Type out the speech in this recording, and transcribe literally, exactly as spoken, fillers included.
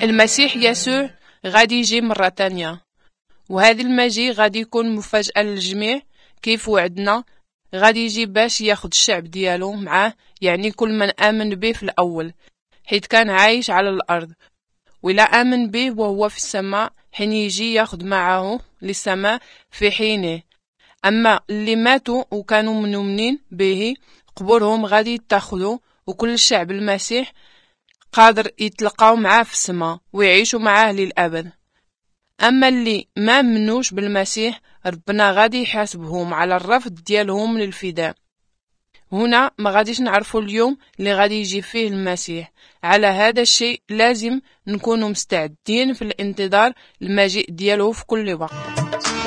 المسيح يسوع غادي يجي مرة تانية، وهذا المجيء غادي يكون مفاجأة للجميع. كيف وعدنا غادي يجي باش ياخد الشعب ديالو معاه، يعني كل من آمن به في الأول حيث كان عايش على الأرض، ولا آمن به وهو في السماء حين يجي ياخد معه للسماء في حينه. أما اللي ماتوا وكانوا مؤمنين به قبورهم غادي يتاخدوا، وكل الشعب المسيح قادر يتلقاو معاه في السماء ويعيشوا معاه للأبد. أما اللي ما منوش بالمسيح ربنا غادي يحاسبهم على الرفض ديالهم للفداء. هنا ما غاديش نعرفوا اليوم اللي غادي يجي فيه المسيح، على هذا الشيء لازم نكونوا مستعدين في الانتظار المجيء دياله في كل وقت.